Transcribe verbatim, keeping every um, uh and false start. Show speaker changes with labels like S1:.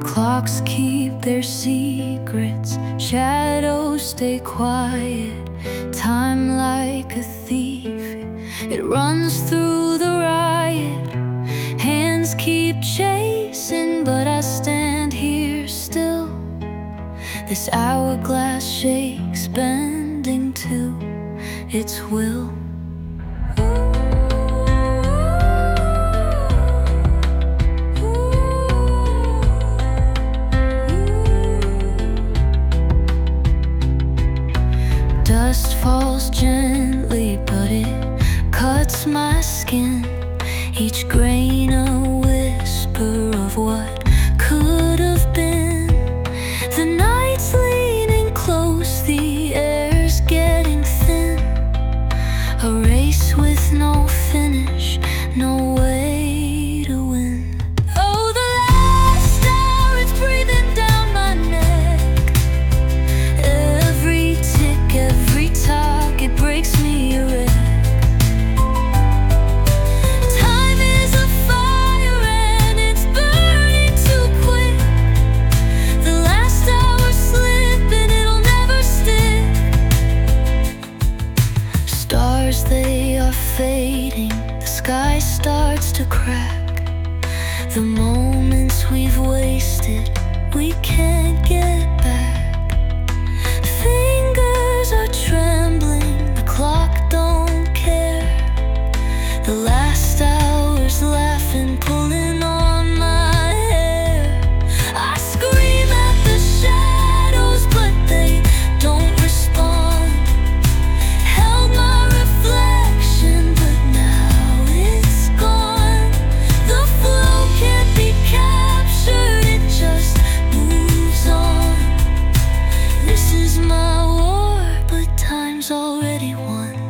S1: Clocks keep their secrets, shadows stay quiet. Time like a thief, it runs through the riot. Hands keep chasing, but I stand here still. This hourglass shakes, bending to its will. Dust falls gently, but it cuts my skin. Each grain a whisper of what could have been. The night's leaning close, the air's getting thin. A race with no finish, no way to win. Oh, the last hour, it's breathing down my neck. Every tick, every talk, it breaks me a wreck. Time is a fire and it's burning too quick. The last hour slipping, it'll never stick. Stars, they are fading, the sky starts to crack. The moments we've wasted, we can't get back. Fingers are trembling, the clock don't care. The last hour's laughing, pulling on my hair. I scream at the shadows, but they don't respond. Held my reflection, but now it's gone. The flow can't be captured, it just moves on. This is my war, but time's already won.